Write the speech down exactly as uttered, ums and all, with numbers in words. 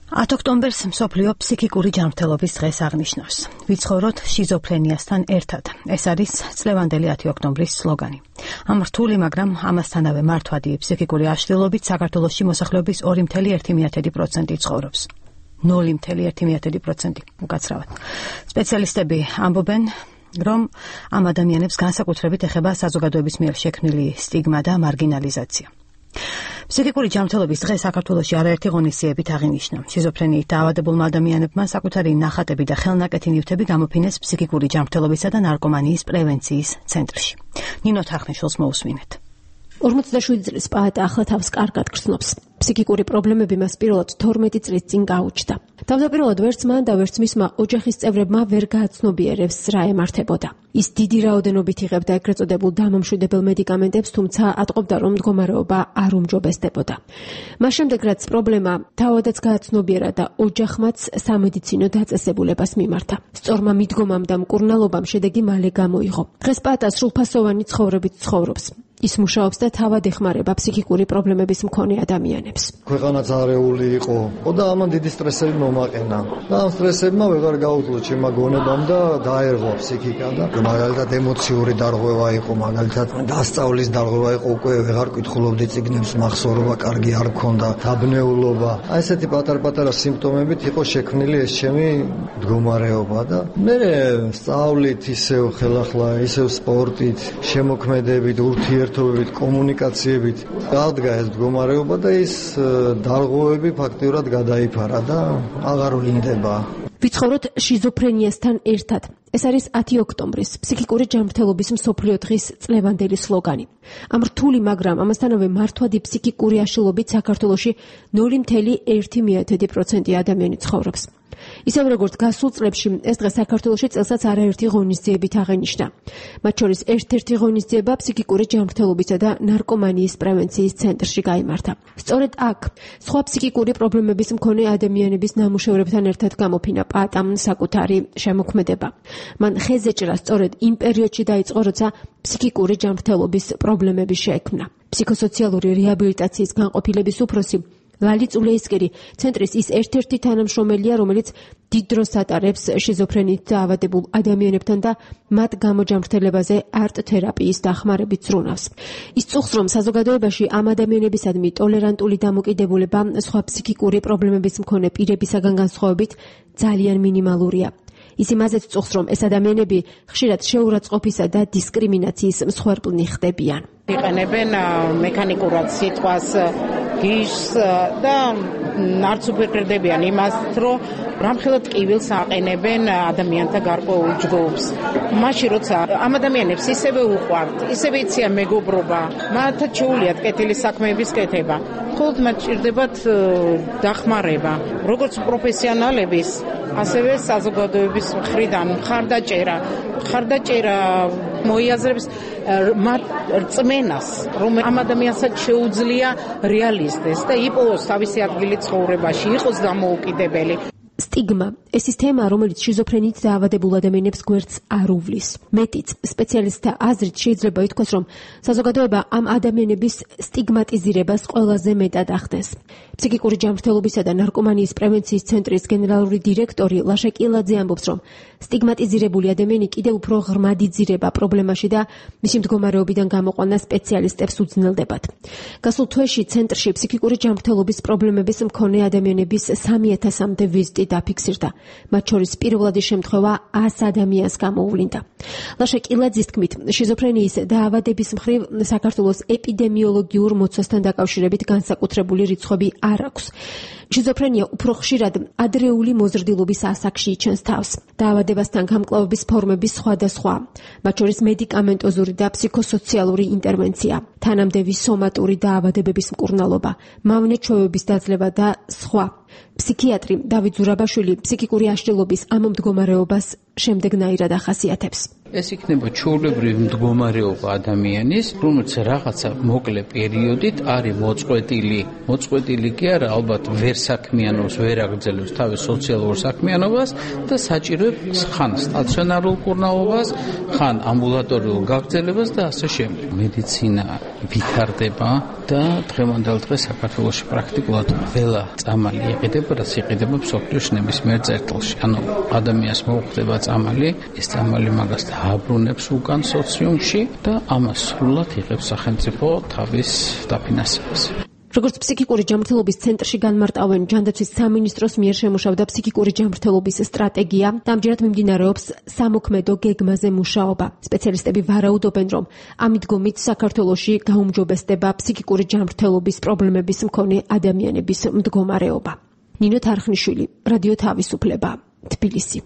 ათი ოქტომბერს მსოფლიო ფსიქიკური ჯანმრთელობის დღეს აღნიშნავს. ვიცხოვროთ შიზოფრენიასთან ერთად. ეს არის წლევანდელი ათი ოქტომბრის სლოგანი. ამ რთული, მაგრამ ამასთანავე მართვადი ფსიქიკური აშლილობით საქართველოში მოსახლეობის ორი წუთი ერთი პროცენტი ცხოვრობს. ნული წუთი ერთი პროცენტი უკაცრავად. სპეციალისტები ამბობენ, რომ ამ ადამიანებს განსაკუთრებით ეხება საზოგადოების მიერ შექმნილი სტიგმა და მარგინალიზაცია. ფსიქიკური ჯანმრთელობის დღე საქართველოში არაერთი ღონისძიებით აღინიშნა. შიზოფრენიით დაავადებულმა ადამიანებმა საკუთარი ნახატები და ხელნაკეთი ნივთები გამოფინეს ფსიქიკური ჯანმრთელობისა და ნარკომანიის პრევენციის ცენტრში. ნინო თახნიშვილს მოусმინეთ. ორმოცდაშვიდი წლის პაატა ახლა თავს კარგად გრძნობს. ფსიქიკური პრობლემები მას პირველად თორმეტი წლის წინ გაუჩნდა. თავდაპირველად ვერც მან და ვერც მისმა ოჯახის წევრებმა ვერ გააცნობიერებს რა ემართებოდა. ის დიდი რაოდენობით იღებდა ეგრეთ წოდებულ დამამშვიდებელ მედიკამენტებს, თუმცა ატყობდა, რომ მდგომარეობა არ უმჯობესდებოდა. მას შემდეგ, რაც პრობლემა თავადაც გააცნობიერა და ოჯახმაც სამედიცინო დაწესებულებას მიმართა. სწორმა მიდგომამ და მკურნალობამ შედეგი მალე გამოიღო. დღეს პაატა სრულფასოვანი ცხოვრებით ცხოვრობს. ის მუშაობს და თავად ეხმარება ფსიქიკური პრობლემების მქონე ადამიანებს. ქვეყანა ძარეული იყო და ამან დიდი სტრესები მომაყენა. და ამ სტრესებმა ვეღარ გაუძლო ჩემმა გონებამ და დაერღვა ფსიქიკა და მაგალითად ემოციური დარღვევა იყო, მაგალითად დასწავლის დარღვევა იყო, უკვე ვეღარ კითხულობდი წიგნებს, მახსოვრობა კარგი არ მქონდა, დაბნეულობა. აი ესეთი პატარ-პატარა სიმპტომებით იყო შექმნილი ეს ჩემი მდგომარეობა და მე სწავლით, ისევ ხელახლა, ისევ სპორტით, შემოქმედებით, ურთიერთობებით, კომუნიკაციებით გავდგა ეს მდგომარეობა და ის დარღვევები ფაქტიურად გადაიფარა და აღარ ვლინდება. ვიცხოვროთ შიზოფრენიასთან ერთად. ეს არის ათი ოქტომბრის ფსიქიკური ჯანმრთელობის მსოფლიო დღის წლევანდელი სლოგანი. ამ რთული, მაგრამ ამასთანავე მართვადი ფსიქიკური აშლილობით საქართველოში ნული წუთი ერთი პროცენტი ადამიანი ცხოვრობს. ისევე როგორც გასულ წლებში, ეს დღე საქართველოში წელსაც არაერთი ღონისძიებით აღენიშნა. მათ შორის ერთ-ერთი ღონისძიება ფსიქიკური ჯანმრთელობისა და ნარკომანიის პრევენციის ცენტრში გაიმართა. სწორედ აქ სხვა ფსიქიკური პრობლემების მქონე ადამიანების ნამუშევრებთან ერთად გამოფინა პაატამ საკუთარი შემოქმედება. მან ხეზეჭრა სწორედ იმ პერიოდში დაიწყო, როცა ფსიქიკური ჯანმრთელობის პრობლემები შეექმნა. ფსიქოსოციალური რეაბილიტაციის განყოფილების უფროსი ლალი წულეისკერი ცენტრის ის ერთ-ერთი თანამშრომელია, რომელიც დიდ დროს ატარებს შიზოფრენიით დაავადებულ ადამიანებთან და მათ გამოჯანმრთელებაზე არტ-თერაპიის დახმარებით ზრუნავს. ის წუხს, რომ საზოგადოებაში ამ ადამიანებისადმი ტოლერანტული დამოკიდებულება სხვა ფსიქიკური პრობლემების მქონე პირებისაგან განსხვავებით ძალიან მინიმალურია. ის იმაზეც წუხს, რომ ეს ადამიანები ხშირად შეურაცხყოფისა და დისკრიმინაციის მსხვერპლნი ხდებიან. იყენებენ მექანიკურად სიტყვას გიშს და არც უფერკრდებიან იმას, რომ რამხელა ტკივილს აყენებენ ადამიანთა გარკვეულ ჯგუფს. მაშინ როცა ამ ადამიანებს ისევე უყვართ, ისევე იციან მეგობრობა, მათაც შეუძლიათ კეთილი საქმეების კეთება. მხოლოდ მათ ჭირდებათ დახმარება, როგორც პროფესიონალების, ასევე საზოგადოების მხრიდან მხარდაჭერა, მხარდაჭერა მოიაზრებს მათ რწმენას, რომ ამ ადამიანსაც შეუძლია რეალისტეს და იპოვოს თავისი ადგილი ცხოვრებაში, იყოს დამოუკიდებელი. სტიგმა ეს ის თემა, რომელიც შიზოფრენიით დაავადებულ ადამიანებს გვერდს არ უვლის. მეტიც, სპეციალისტთა აზრით შეიძლება ითქვას, რომ საზოგადოება ამ ადამიანების სტიგმატიზირებას ყველაზე მეტად ახდენს. ფსიქიკური ჯანმრთელობისა და ნარკომანიის პრევენციის ცენტრის გენერალური დირექტორი ლაშა კილაძე ამბობს, რომ სტიგმატიზირებული ადამიანი კიდევ უფრო ღრმად იძირება პრობლემაში და მისი მდგომარეობიდან გამოყვანა სპეციალისტებს უძნელდებათ. გასულ თვეში ცენტრში ფსიქიკური ჯანმრთელობის პრობლემების მქონე ადამიანების სამი ათასამდე ვიზიტი დაფიქსირდა. მათ შორის პირველადი შემთხვევა ას ადამიანს გამოუვლინდა. ლაშა კილაძის თქმით, შიზოფრენიის დაავადების მხრივ საქართველოს ეპიდემიოლოგიურ მოცვასთან დაკავშირებით განსაკუთრებული რიცხვები არ აქვს. შიზოფრენია უფრო ხშირად ადრეული მოზრდილობის ასაკში იჩენს თავს. დაავადებასთან გამკლავების ფორმები სხვადასხვა, მათ შორის მედიკამენტოზური და ფსიქოსოციალური ინტერვენცია, თანამდევი სომატური დაავადებების მკურნალობა, მავნე ჩვევების დაძლევა და სხვა. ფსიქიატრი დავით ზურაბაშვილი ფსიქიკური აშლილობის ამ მდგომარეობას შემდეგნაირად ახასიათებს. ეს იქნება ჩვეულებრივი მდგომარეობა ადამიანის, რომელიც რაღაცა მოკლე პერიოდით არის მოწყვეტილი. მოწყვეტილი კი არა, ალბათ ვერ საქმიანობს, ვერ აგრძელებს თავის სოციალურ საქმიანობას და საჭიროებს ხან სტაციონარულ კურნალობას, ხან ამბულატორიულ გაგრძელებას და ასე შემდეგ. მედიცინა ვითარდება და დღევანდელ დღეს საქართველოში პრაქტიკულად ყველა წამალი იყიდება, რაც იყიდება მსოფლიოს ნებისმიერ წერტილში. ანუ ადამიანს მოუხდება წამალი, ეს წამალი მაგას დააბრუნებს უკან სოციუმში და ამას სრულად იღებს სახელმწიფო თავის დაფინანსებას. როგორც ფსიქიკური ჯანმრთელობის ცენტრში განმარტავენ, ჯანდაცვის სამინისტროს მიერ შემუშავდა ფსიქიკური ჯანმრთელობის სტრატეგია და ამჯერად მიმდინარეობს სამოქმედო გეგმაზე მუშაობა. სპეციალისტები ვარაუდობენ, რომ ამ მიდგომით საქართველოში გაუმჯობესდება ფსიქიკური ჯანმრთელობის პრობლემების მქონე ადამიანების მდგომარეობა. ნინო თარხნიშვილი, რადიო თავისუფლება, თბილისი.